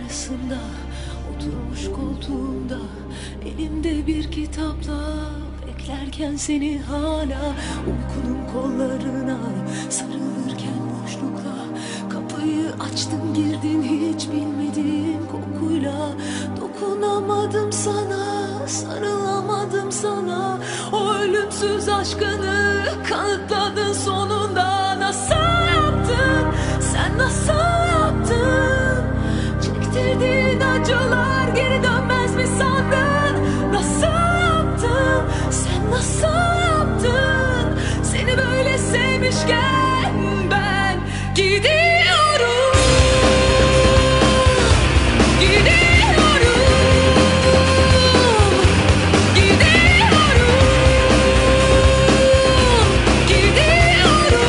yarısında oturmuş koltuğumda, elimde bir kitapla beklerken seni hala, uykunun kollarına sarılırken boşlukla, kapıyı açtın girdin hiç bilmediğim kokuyla. Dokunamadım sana, sarılamadım sana, o ölümsüz aşkını kanıtladın sonunda. Nasıl yaptın, sen nasıl yaptın? Çektirdiğin acılar geri dönmez mi sandın? Nasıl yaptın, sen nasıl yaptın? Seni böyle sevmişken ben gidiyorum, gidiyorum, gidiyorum, gidiyorum.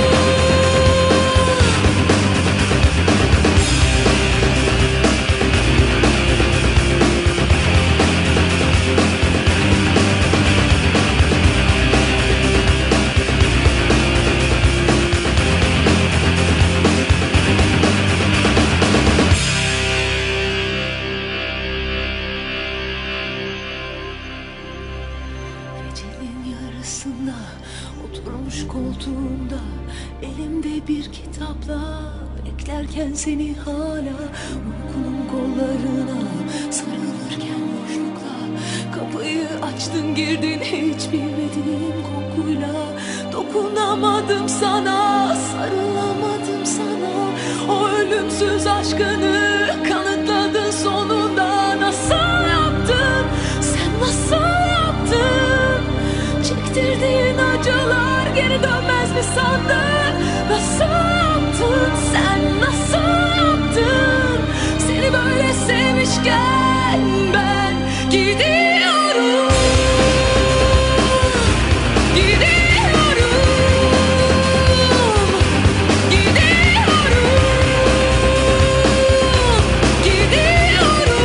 Gecenin yarısında oturmuş koltuğumda, elimde bir kitapla beklerken seni hala, uykunun kollarına sarılırken boşlukla, kapıyı açtın girdin hiç bilmediğim kokuyla. Dokunamadım sana, sarılamadım sana, o ölümsüz aşkını kanıtladın sonunda. Nasıl yaptın, sen nasıl yaptın? Çektirdiğin acılar geri dönmez mi sandın? Nasıl yaptın, sen nasıl yaptın? Seni böyle sevmişken ben gidiyorum, gidiyorum, gidiyorum, gidiyorum.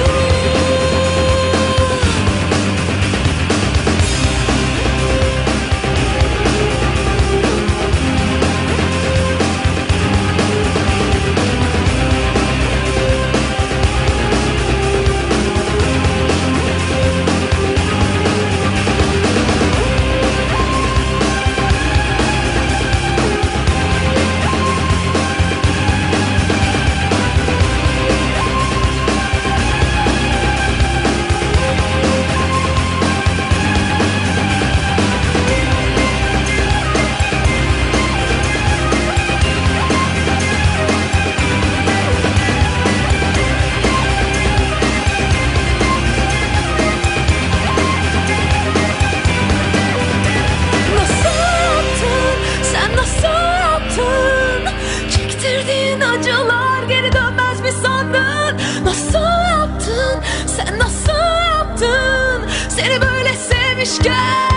Çektirdiğin acılar geri dönmez mi sandın? Nasıl yaptın, sen nasıl yaptın? Seni böyle sevmişken